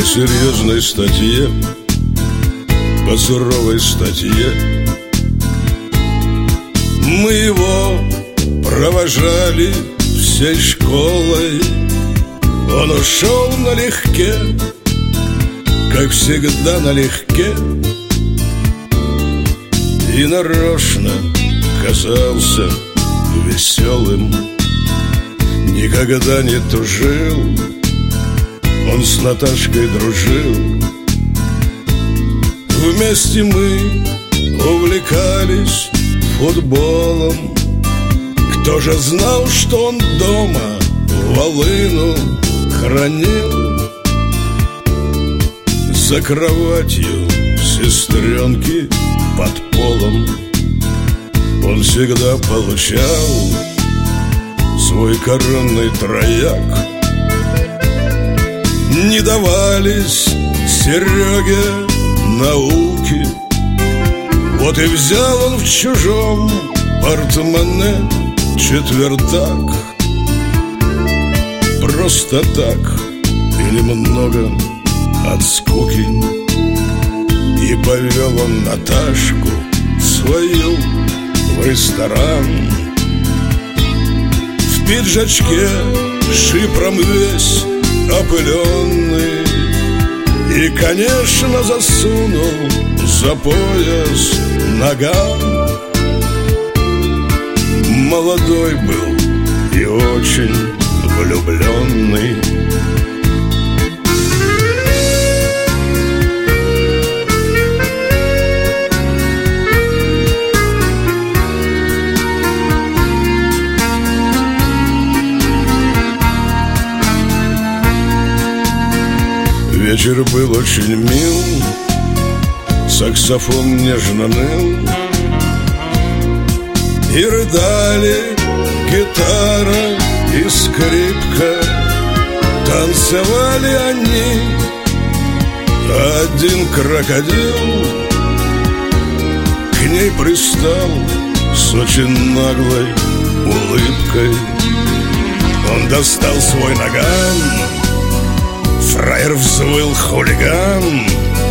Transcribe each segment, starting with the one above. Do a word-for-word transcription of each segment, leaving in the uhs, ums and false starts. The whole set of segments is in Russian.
серьезной статье, по суровой статье. Мы его провожали всей школой. Он ушел налегке, как всегда налегке, и нарочно казался веселым. Никогда не тужил, он с Наташкой дружил. Вместе мы увлекались футболом. Кто же знал, что он дома волыну хранил? За кроватью сестренки под полом он всегда получал свой коронный трояк. Не давались Сереге науки, вот и взял он в чужом портмоне четвертак. Просто так и немного от скуки, и повел он Наташку свою в ресторан. В пиджачке шипром весь опыленный, и, конечно, засунул за пояс наган. Молодой был и очень влюбленный. Вечер был очень мил, саксофон нежно ныл, и рыдали гитара и скрипка. Танцевали они, один крокодил к ней пристал с очень наглой улыбкой. Он достал свой наган, фраер взвыл хулиган.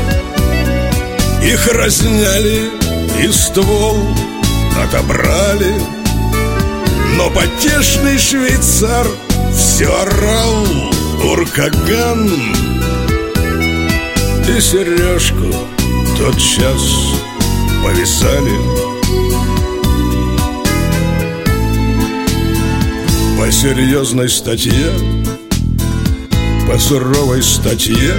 Их разняли и ствол отобрали, но потешный швейцар все орал уркаган. И Сережку тотчас повесали. По серьезной статье, по суровой статье.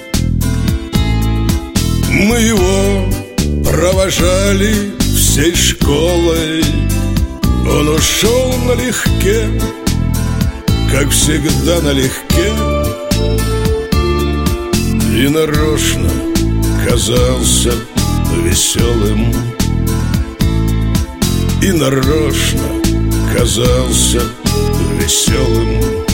Мы его провожали всей школой. Он ушел налегке, как всегда налегке, и нарочно казался веселым. И нарочно казался веселым.